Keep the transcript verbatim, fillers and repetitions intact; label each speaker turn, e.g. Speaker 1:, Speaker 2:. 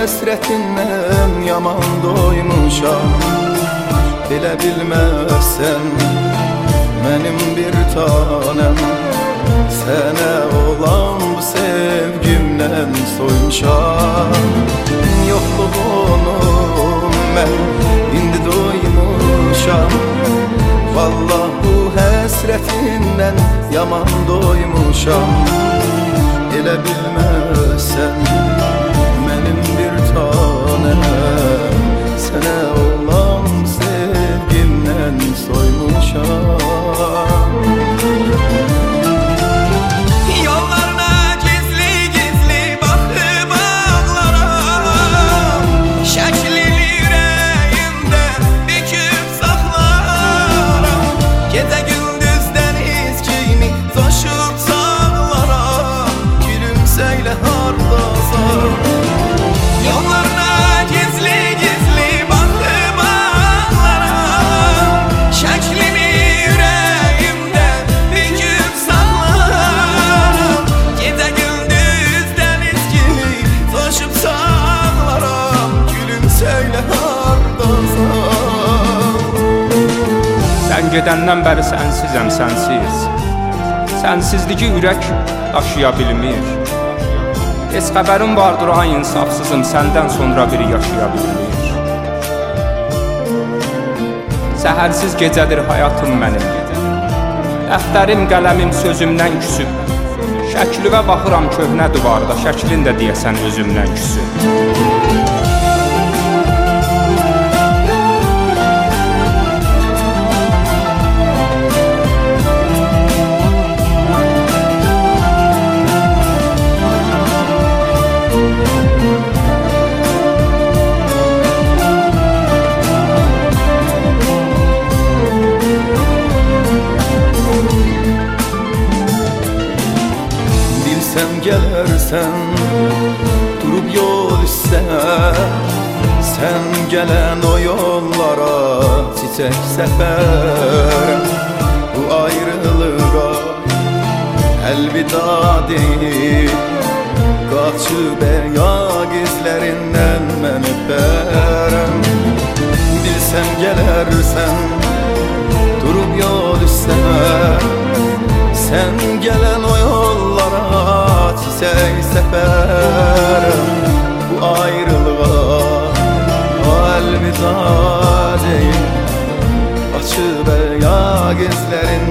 Speaker 1: həsrətindən yaman doymuşam. Bilə bilməzsən mənim bir tanem, sənə olan bu sevgimdən soymuşam. Yoxluğunu mən indi doymuşam. Vallah bu həsrətindən yaman doymuşam. Elə bilməzsən mənim bir tanem, sənə olan sevgimdən soymuşam.
Speaker 2: Sən gedəndən bəri sənsizəm, sənsiz. Sənsizligi ürək daşıya bilmir. Heç xəbərim vardır, ay insafsızım, səndən sonra biri yaşaya bilmir. Səhərsiz gecədir həyatım mənim. Dəftərim, qələmim sözümdən küsüb. Şəklivə baxıram köhnə divarda, şəklin də deyəsən özümdən küsüb.
Speaker 1: Sən gələrsən, durub yol istər. Sən gələn o yollara çiçək səpər. Bu ayrılığa əlvida deyib, qaçıb əyaq izlərindən mən öpərəm. Bilsən gələrsən, durub yol istər. Sən gələn o yollara çiçək səpərəm. Bu ayrılığa əlvida deyib, açıb əyaq izlərindən